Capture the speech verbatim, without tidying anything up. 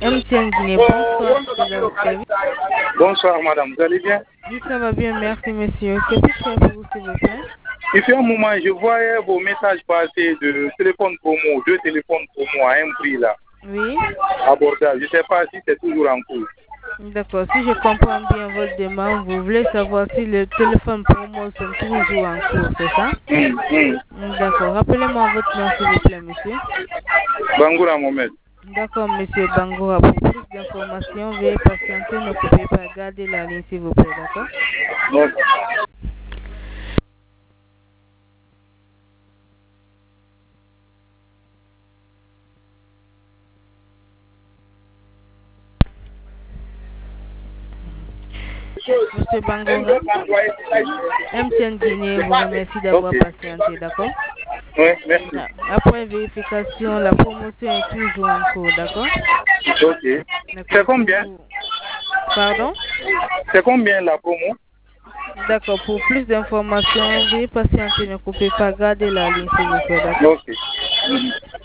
M T N Guinée, bonsoir, c'est à votre service. Bonsoir madame, vous allez bien? Oui, ça va bien, merci monsieur. Que puis-je faire pour vous, s'il vous plaît? Il fait un moment, je voyais vos messages passer de téléphone promo, deux téléphones promo à un prix là. Oui. Abordable. Je ne sais pas si c'est toujours en cours. D'accord, si je comprends bien votre demande, vous voulez savoir si le téléphone promo sont toujours en cours, c'est ça? Hum, hum. D'accord, rappelez-moi votre nom, s'il vous plaît, monsieur. Bangoura Mohamed. D'accord, monsieur Bangoura, pour plus d'informations, veuillez patienter, ne coupez pas, gardez la ligne, s'il vous plaît, d'accord? Ouais. Monsieur Bangoura, M T N Guinée vous remercie d'avoir Okay. patienté, d'accord? Oui, merci. Après vérification, la promotion est toujours en cours, d'accord? Ok. C'est combien? Vous... Pardon? C'est combien la promo? D'accord, pour plus d'informations, veuillez patienter, ne coupez pas, gardez la ligne s'il vous plaît, d'accord? Ok.